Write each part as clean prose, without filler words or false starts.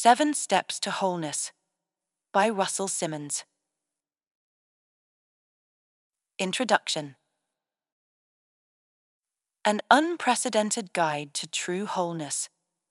7 Steps to Wholeness by Russell Simmons. Introduction. An unprecedented guide to true wholeness.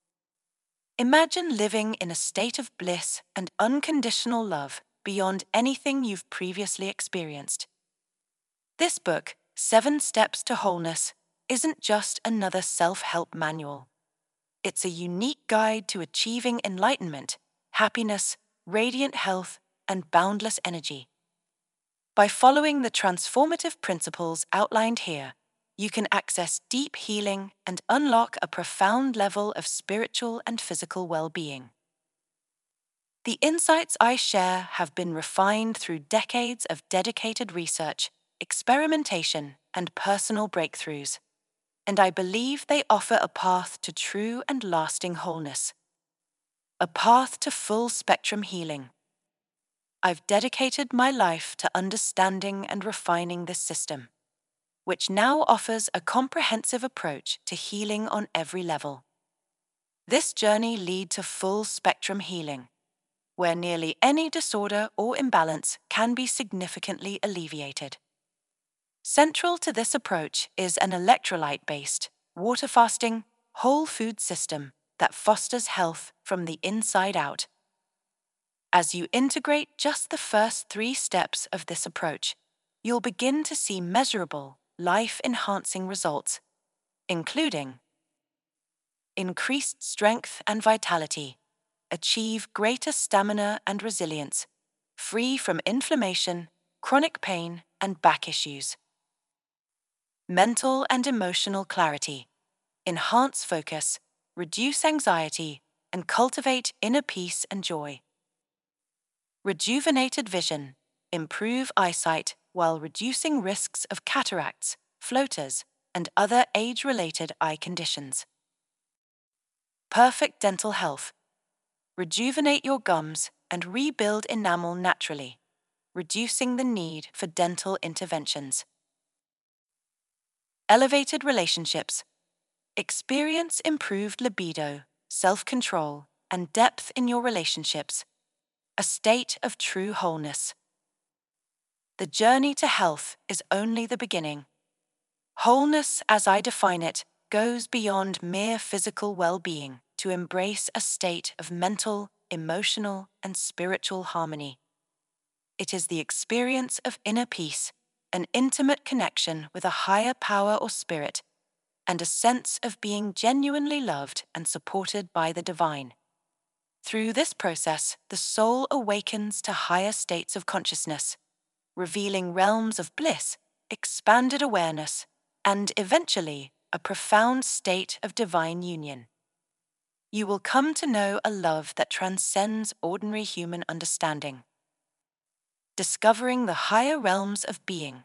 Imagine living in a state of bliss and unconditional love beyond anything you've previously experienced. This book, 7 Steps to Wholeness, isn't just another self-help manual. It's a unique guide to achieving enlightenment, happiness, radiant health, and boundless energy. By following the transformative principles outlined here, you can access deep healing and unlock a profound level of spiritual and physical well-being. The insights I share have been refined through decades of dedicated research, experimentation, and personal breakthroughs, and I believe they offer a path to true and lasting wholeness. A path to full-spectrum healing. I've dedicated my life to understanding and refining this system, which now offers a comprehensive approach to healing on every level. This journey leads to full-spectrum healing, where nearly any disorder or imbalance can be significantly alleviated. Central to this approach is an electrolyte-based, water-fasting, whole food system that fosters health from the inside out. As you integrate just the first 3 steps of this approach, you'll begin to see measurable, life-enhancing results, including increased strength and vitality, achieve greater stamina and resilience, free from inflammation, chronic pain, and back issues. Mental and emotional clarity, enhance focus, reduce anxiety, and cultivate inner peace and joy. Rejuvenated vision, improve eyesight while reducing risks of cataracts, floaters, and other age-related eye conditions. Perfect dental health, rejuvenate your gums and rebuild enamel naturally, reducing the need for dental interventions. Elevated relationships, experience improved libido, self-control, and depth in your relationships, a state of true wholeness. The journey to health is only the beginning. Wholeness, as I define it, goes beyond mere physical well-being to embrace a state of mental, emotional, and spiritual harmony. It is the experience of inner peace, an intimate connection with a higher power or spirit, and a sense of being genuinely loved and supported by the divine. Through this process, the soul awakens to higher states of consciousness, revealing realms of bliss, expanded awareness, and eventually a profound state of divine union. You will come to know a love that transcends ordinary human understanding. Discovering the higher realms of being.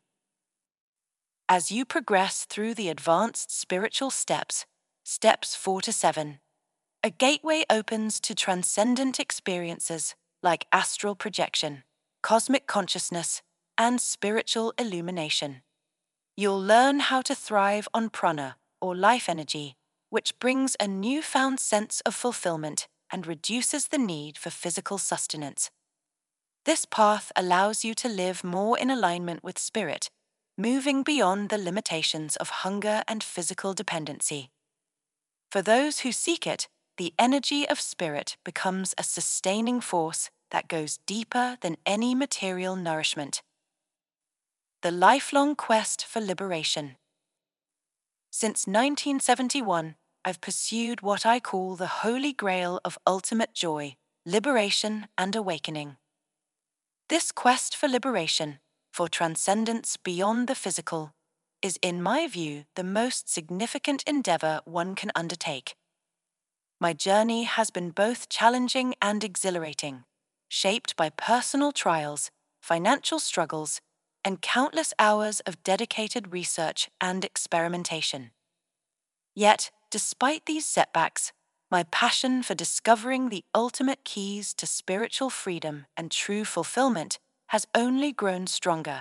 As you progress through the advanced spiritual steps, steps 4 to 7, a gateway opens to transcendent experiences like astral projection, cosmic consciousness, and spiritual illumination. You'll learn how to thrive on prana, or life energy, which brings a newfound sense of fulfillment and reduces the need for physical sustenance. This path allows you to live more in alignment with spirit, moving beyond the limitations of hunger and physical dependency. For those who seek it, the energy of spirit becomes a sustaining force that goes deeper than any material nourishment. The lifelong quest for liberation. Since 1971, I've pursued what I call the holy grail of ultimate joy, liberation, and awakening. This quest for liberation, for transcendence beyond the physical, is, in my view, the most significant endeavor one can undertake. My journey has been both challenging and exhilarating, shaped by personal trials, financial struggles, and countless hours of dedicated research and experimentation. Yet, despite these setbacks, my passion for discovering the ultimate keys to spiritual freedom and true fulfillment has only grown stronger.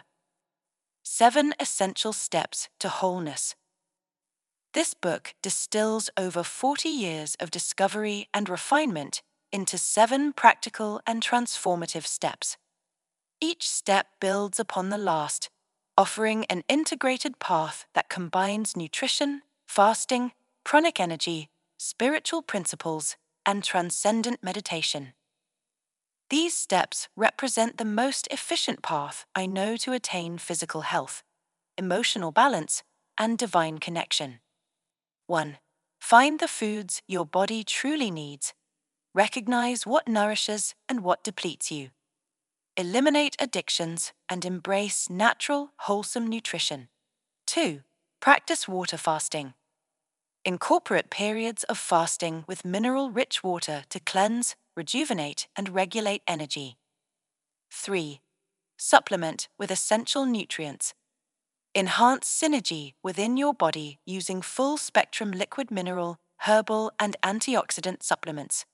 7 Essential Steps to Wholeness. This book distills over 40 years of discovery and refinement into 7 practical and transformative steps. Each step builds upon the last, offering an integrated path that combines nutrition, fasting, pranic energy, spiritual principles, and transcendent meditation. These steps represent the most efficient path I know to attain physical health, emotional balance, and divine connection. 1. Find the foods your body truly needs. Recognize what nourishes and what depletes you. Eliminate addictions and embrace natural, wholesome nutrition. 2. Practice water fasting. Incorporate periods of fasting with mineral-rich water to cleanse, rejuvenate, and regulate energy. 3. Supplement with essential nutrients. Enhance synergy within your body using full-spectrum liquid mineral, herbal, and antioxidant supplements.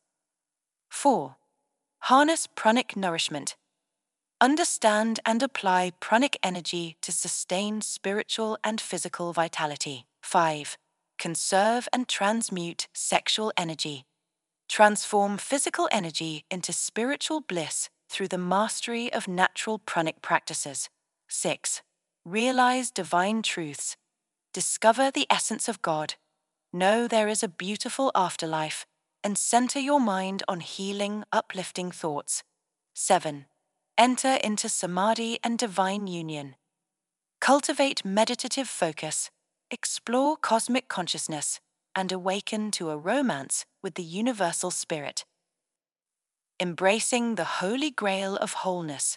4. Harness pranic nourishment. Understand and apply pranic energy to sustain spiritual and physical vitality. 5. Conserve and transmute sexual energy. Transform physical energy into spiritual bliss through the mastery of natural pranic practices. 6. Realize divine truths. Discover the essence of God. Know there is a beautiful afterlife, and center your mind on healing, uplifting thoughts. 7. Enter into samadhi and divine union. Cultivate meditative focus, explore cosmic consciousness, and awaken to a romance with the universal spirit. Embracing the holy grail of wholeness.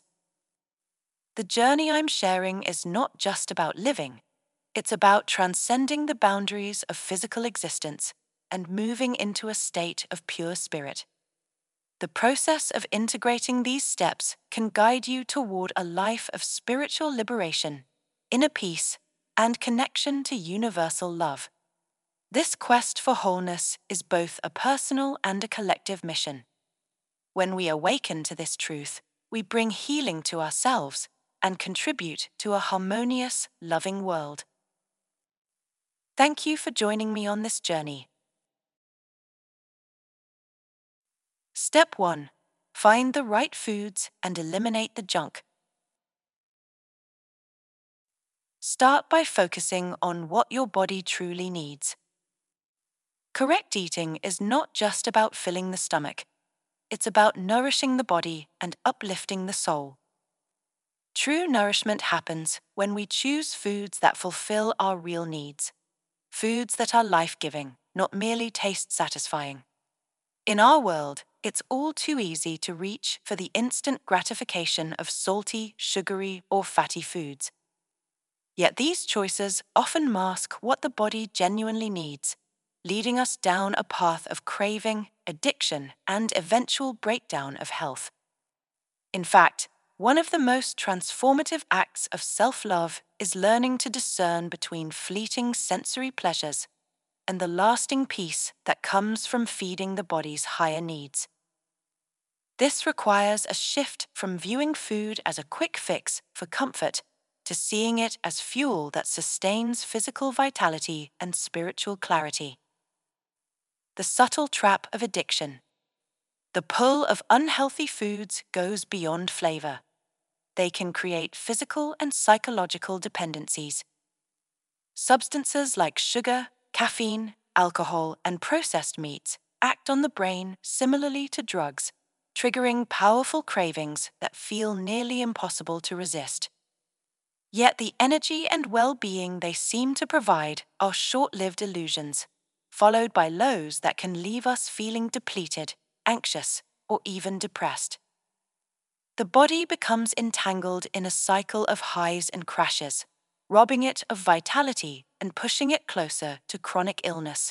The journey I'm sharing is not just about living, it's about transcending the boundaries of physical existence and moving into a state of pure spirit. The process of integrating these steps can guide you toward a life of spiritual liberation, inner peace, and connection to universal love. This quest for wholeness is both a personal and a collective mission. When we awaken to this truth, we bring healing to ourselves and contribute to a harmonious, loving world. Thank you for joining me on this journey. Step 1. Find the right foods and eliminate the junk. Start by focusing on what your body truly needs. Correct eating is not just about filling the stomach. It's about nourishing the body and uplifting the soul. True nourishment happens when we choose foods that fulfill our real needs. Foods that are life-giving, not merely taste-satisfying. In our world, it's all too easy to reach for the instant gratification of salty, sugary, or fatty foods. Yet these choices often mask what the body genuinely needs, leading us down a path of craving, addiction, and eventual breakdown of health. In fact, one of the most transformative acts of self-love is learning to discern between fleeting sensory pleasures and the lasting peace that comes from feeding the body's higher needs. This requires a shift from viewing food as a quick fix for comfort to seeing it as fuel that sustains physical vitality and spiritual clarity. The subtle trap of addiction. The pull of unhealthy foods goes beyond flavor. They can create physical and psychological dependencies. Substances like sugar, caffeine, alcohol, and processed meats act on the brain similarly to drugs, triggering powerful cravings that feel nearly impossible to resist. Yet the energy and well-being they seem to provide are short-lived illusions, followed by lows that can leave us feeling depleted, anxious, or even depressed. The body becomes entangled in a cycle of highs and crashes, robbing it of vitality and pushing it closer to chronic illness.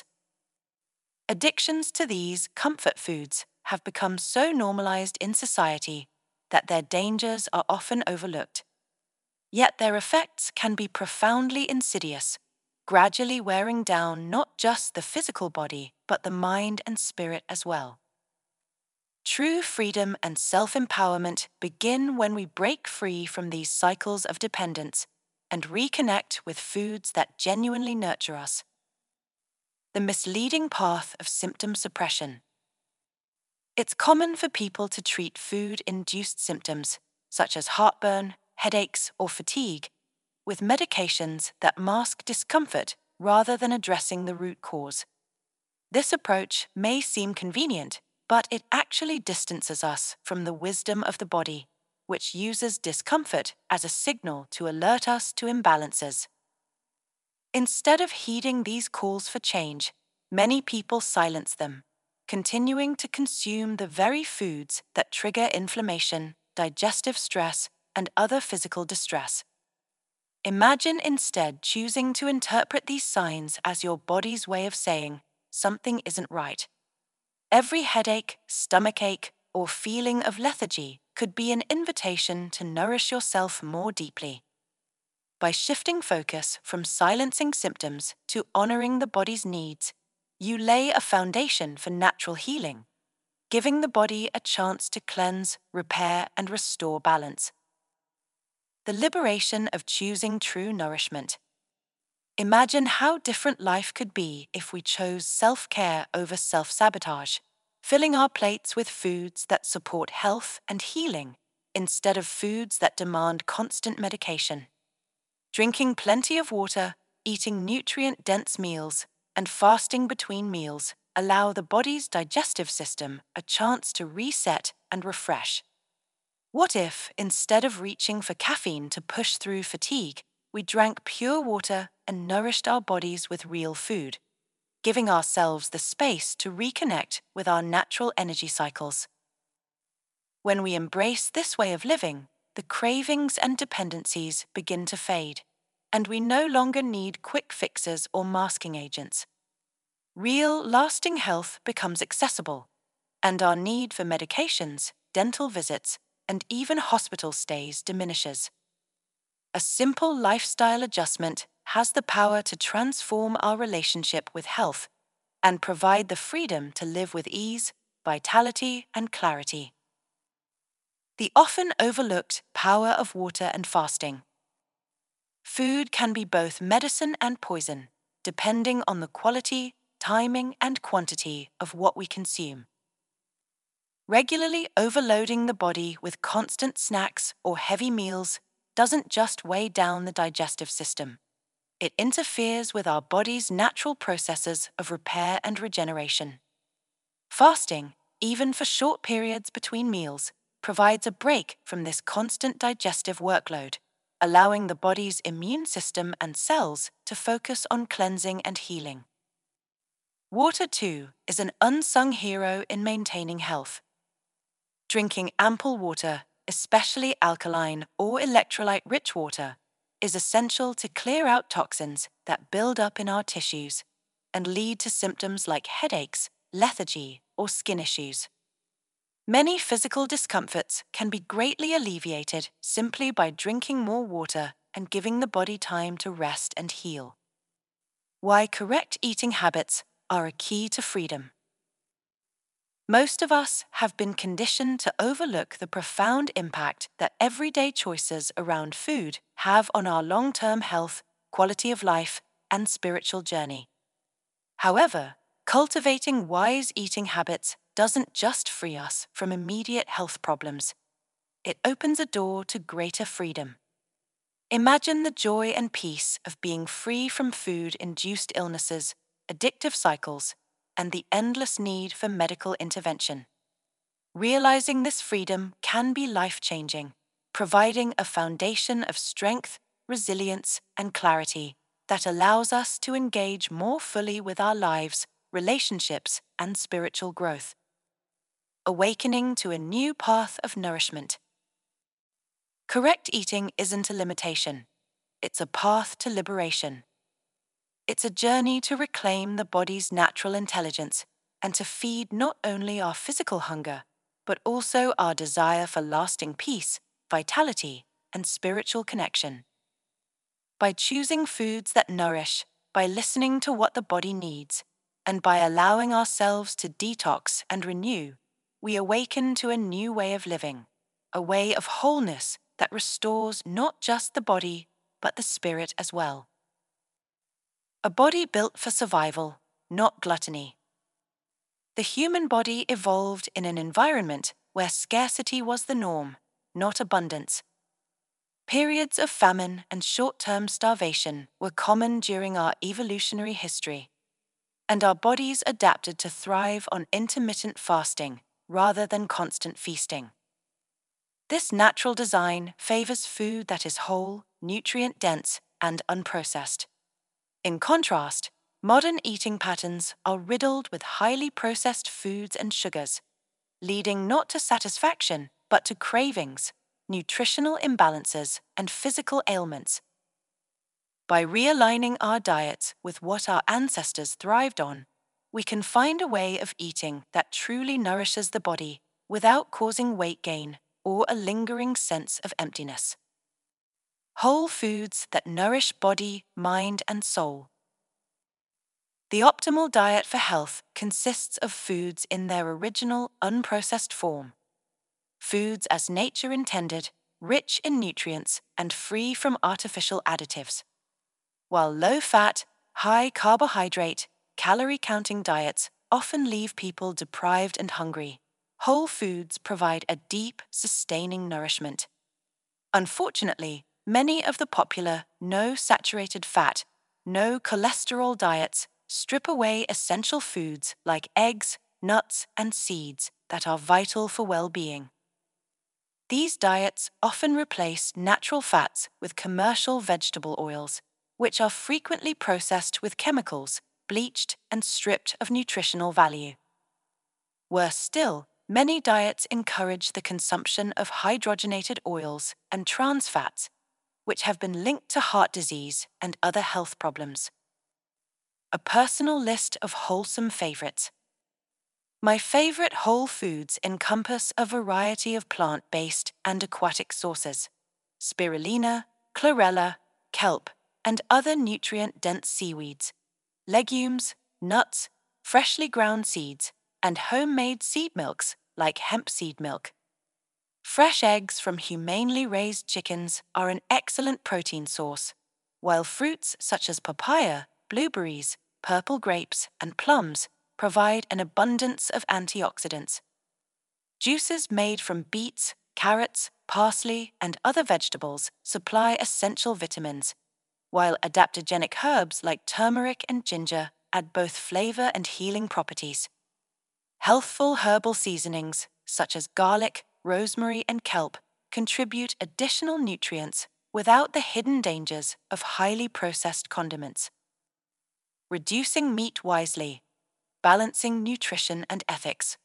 Addictions to these comfort foods have become so normalized in society that their dangers are often overlooked. Yet their effects can be profoundly insidious, gradually wearing down not just the physical body, but the mind and spirit as well. True freedom and self-empowerment begin when we break free from these cycles of dependence and reconnect with foods that genuinely nurture us. The misleading path of symptom suppression. It's common for people to treat food-induced symptoms, such as heartburn, headaches, or fatigue, with medications that mask discomfort rather than addressing the root cause. This approach may seem convenient, but it actually distances us from the wisdom of the body, which uses discomfort as a signal to alert us to imbalances. Instead of heeding these calls for change, many people silence them, continuing to consume the very foods that trigger inflammation, digestive stress, and other physical distress. Imagine instead choosing to interpret these signs as your body's way of saying, something isn't right. Every headache, stomachache, or feeling of lethargy could be an invitation to nourish yourself more deeply. By shifting focus from silencing symptoms to honoring the body's needs, you lay a foundation for natural healing, giving the body a chance to cleanse, repair, and restore balance. The liberation of choosing true nourishment. Imagine how different life could be if we chose self-care over self-sabotage, filling our plates with foods that support health and healing instead of foods that demand constant medication. Drinking plenty of water, eating nutrient-dense meals, and fasting between meals allow the body's digestive system a chance to reset and refresh. What if, instead of reaching for caffeine to push through fatigue, we drank pure water and nourished our bodies with real food, giving ourselves the space to reconnect with our natural energy cycles? When we embrace this way of living, the cravings and dependencies begin to fade, and we no longer need quick fixes or masking agents. Real, lasting health becomes accessible, and our need for medications, dental visits, and even hospital stays diminishes. A simple lifestyle adjustment has the power to transform our relationship with health and provide the freedom to live with ease, vitality, and clarity. The often overlooked power of water and fasting. Food can be both medicine and poison, depending on the quality, timing, and quantity of what we consume. Regularly overloading the body with constant snacks or heavy meals doesn't just weigh down the digestive system. It interferes with our body's natural processes of repair and regeneration. Fasting, even for short periods between meals, provides a break from this constant digestive workload, allowing the body's immune system and cells to focus on cleansing and healing. Water, too, is an unsung hero in maintaining health. Drinking ample water, especially alkaline or electrolyte-rich water, is essential to clear out toxins that build up in our tissues and lead to symptoms like headaches, lethargy, or skin issues. Many physical discomforts can be greatly alleviated simply by drinking more water and giving the body time to rest and heal. Why correct eating habits are a key to freedom. Most of us have been conditioned to overlook the profound impact that everyday choices around food have on our long-term health, quality of life, and spiritual journey. However, cultivating wise eating habits doesn't just free us from immediate health problems. It opens a door to greater freedom. Imagine the joy and peace of being free from food-induced illnesses, addictive cycles, and the endless need for medical intervention. Realizing this freedom can be life-changing, providing a foundation of strength, resilience, and clarity that allows us to engage more fully with our lives, relationships, and spiritual growth. Awakening to a new path of nourishment. Correct eating isn't a limitation. It's a path to liberation. It's a journey to reclaim the body's natural intelligence and to feed not only our physical hunger, but also our desire for lasting peace, vitality, and spiritual connection. By choosing foods that nourish, by listening to what the body needs, and by allowing ourselves to detox and renew, we awaken to a new way of living, a way of wholeness that restores not just the body, but the spirit as well. A body built for survival, not gluttony. The human body evolved in an environment where scarcity was the norm, not abundance. Periods of famine and short-term starvation were common during our evolutionary history, and our bodies adapted to thrive on intermittent fasting rather than constant feasting. This natural design favors food that is whole, nutrient-dense, and unprocessed. In contrast, modern eating patterns are riddled with highly processed foods and sugars, leading not to satisfaction but to cravings, nutritional imbalances, and physical ailments. By realigning our diets with what our ancestors thrived on, we can find a way of eating that truly nourishes the body without causing weight gain or a lingering sense of emptiness. Whole foods that nourish body, mind, and soul. The optimal diet for health consists of foods in their original, unprocessed form. Foods as nature intended, rich in nutrients, and free from artificial additives. While low-fat, high-carbohydrate, calorie-counting diets often leave people deprived and hungry, whole foods provide a deep, sustaining nourishment. Unfortunately, many of the popular no-saturated fat, no-cholesterol diets strip away essential foods like eggs, nuts, and seeds that are vital for well-being. These diets often replace natural fats with commercial vegetable oils, which are frequently processed with chemicals, bleached, and stripped of nutritional value. Worse still, many diets encourage the consumption of hydrogenated oils and trans fats, which have been linked to heart disease and other health problems. A personal list of wholesome favorites. My favorite whole foods encompass a variety of plant-based and aquatic sources: spirulina, chlorella, kelp, and other nutrient-dense seaweeds, legumes, nuts, freshly ground seeds, and homemade seed milks like hemp seed milk. Fresh eggs from humanely raised chickens are an excellent protein source, while fruits such as papaya, blueberries, purple grapes, and plums provide an abundance of antioxidants. Juices made from beets, carrots, parsley, and other vegetables supply essential vitamins, while adaptogenic herbs like turmeric and ginger add both flavor and healing properties. Healthful herbal seasonings, such as garlic, rosemary, and kelp, contribute additional nutrients without the hidden dangers of highly processed condiments. Reducing meat wisely. Balancing nutrition and ethics.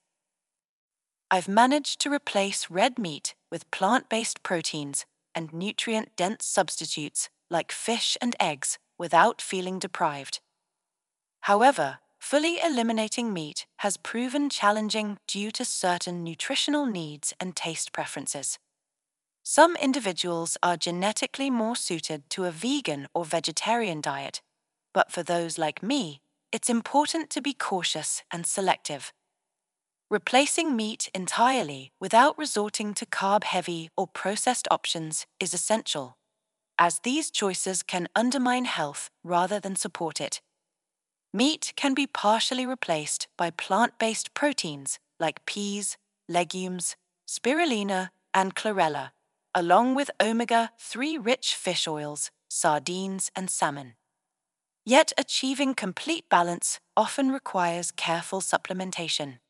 I've managed to replace red meat with plant-based proteins and nutrient-dense substitutes like fish and eggs without feeling deprived. However, fully eliminating meat has proven challenging due to certain nutritional needs and taste preferences. Some individuals are genetically more suited to a vegan or vegetarian diet, but for those like me, it's important to be cautious and selective. Replacing meat entirely without resorting to carb-heavy or processed options is essential, as these choices can undermine health rather than support it. Meat can be partially replaced by plant-based proteins like peas, legumes, spirulina, and chlorella, along with omega-3 rich fish oils, sardines, and salmon. Yet achieving complete balance often requires careful supplementation.